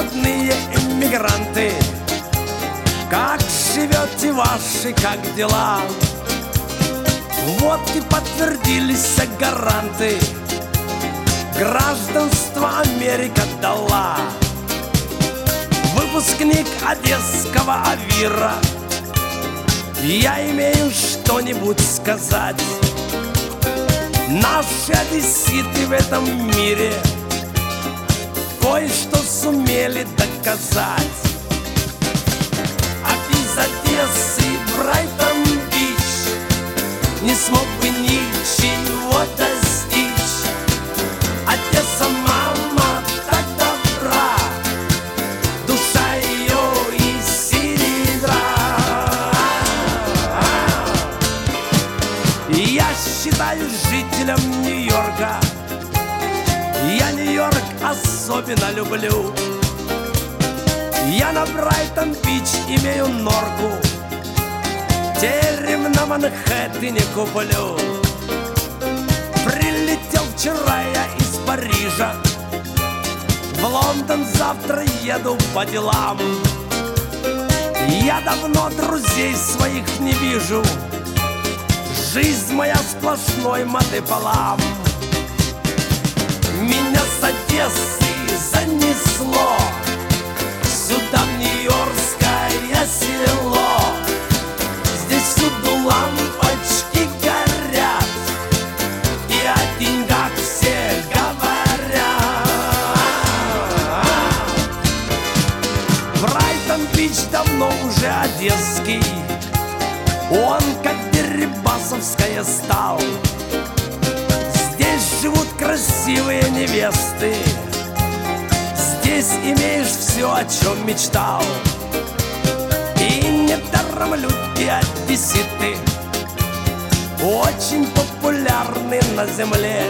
родные иммигранты, как живете ваши, как дела? Вот и подтвердились гаранты, гражданство Америка дала. Выпускник одесского АВИРа, я имею что-нибудь сказать. Наши одесситы в этом мире кое-что сумели доказать. А из Одессы Брайтон-Бич не смог бы ничего достичь. Одесса, мама, так добра, душа ее из серебра. Я считаюсь жителем Нью-Йорка, я Нью-Йорк особенно люблю. Я на Брайтон-Бич имею норку, терем на Манхэттене куплю. Прилетел вчера я из Парижа, в Лондон завтра еду по делам. Я давно друзей своих не вижу, жизнь моя сплошной мотополам. Меня с Одессы занесло сюда, в нью-йоркское село. Здесь всюду лампочки горят, и о деньгах все говорят. Брайтон-Бич давно уже одесский, он как Дерибасовская стал. Здесь живут красивые невесты, здесь имеешь все, о чем мечтал. И недаром люди одесситы очень популярны на земле.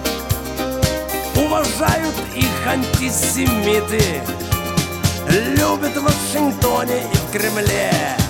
Уважают их антисемиты, любят в Вашингтоне и в Кремле.